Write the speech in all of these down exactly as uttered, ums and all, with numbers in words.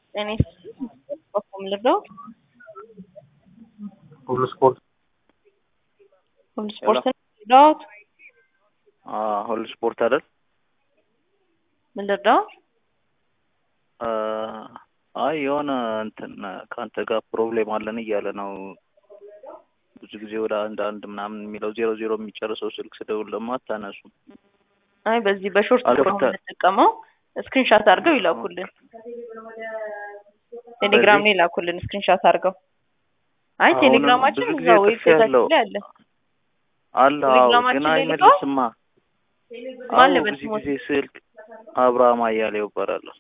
እኔ በቁም ልርዳው ሁሉ ስፖርት ሁሉ ስፖርት ልርዳው አ ሁሉ ስፖርት አይደል? ምን ልርዳው? አይ የሆነ እንትን ካንተ ጋር ፕሮብሌም አለን እያለ ነው። ብዙ ጊዜ ወደ አንድ አንድ ምናምን የሚለው ዜሮ ዜሮ የሚጨርሰው ስልክ ስደውል ደግሞ አታነሱም። አይ በዚህ በሾርት ፕሮግራም ተጠቀመው ስክሪንሾት አድርገው ይላኩልን። ቴሌግራም ላይ ይላኩልን ስክሪንሾት አድርገው። አይ ቴሌግራማችን እዛው ዌብሳይታችን ላይ አለ። አለ አዎ፣ ግን አይመልስማ። ማን ብዙ ጊዜ ስልክ አብርሃም አያሌው ይባላል።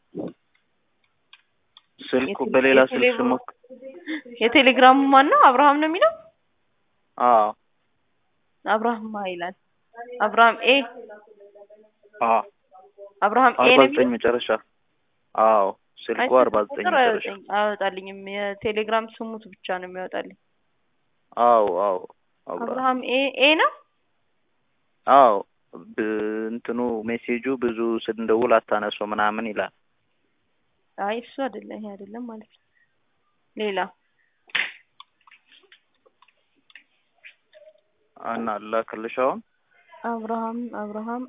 ስልኩ በሌላ ስልክ ስሞክ የቴሌግራሙ ማን ነው? አብርሃም ነው የሚለው? አዎ አብርሃም ይላል። አብርሃም ኤ አዎ አብርሃም ኤ ነው የሚለው መጨረሻ። አዎ ስልኩ አርባ ዘጠኝ መጨረሻ። አወጣልኝም። የቴሌግራም ስሙት ብቻ ነው የሚያወጣልኝ። አዎ አዎ አብርሃም ኤ ኤ ነው። አዎ እንትኑ ሜሴጁ ብዙ ስንደውል አታነሱ ምናምን ይላል። አይ እሱ አይደለም፣ ይሄ አይደለም ማለት ነው። ሌላ አና ላክልሻው አብርሃም አብርሃም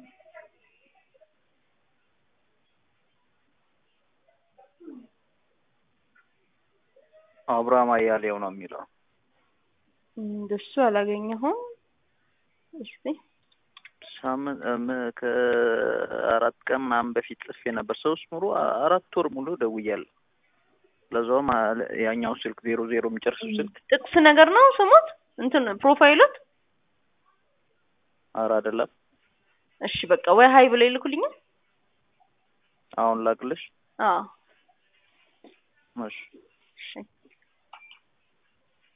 አብርሃም አያሌው ነው የሚለው። እንደሱ አላገኘሁም። እስቲ ሳምንት ከአራት ቀን ምናምን በፊት ጽፌ ነበር። ሶስት ሙሉ አራት ወር ሙሉ ደውያለሁ። ለዛውም ያኛው ስልክ ዜሮ ዜሮ የሚጨርስ ስልክ ጥቅስ ነገር ነው ስሙት እንትን ፕሮፋይሉት። ኧረ አይደለም። እሺ በቃ ወይ ሃይ ብለው ይልኩልኛል። አሁን ላክልሽ? አዎ እሺ እሺ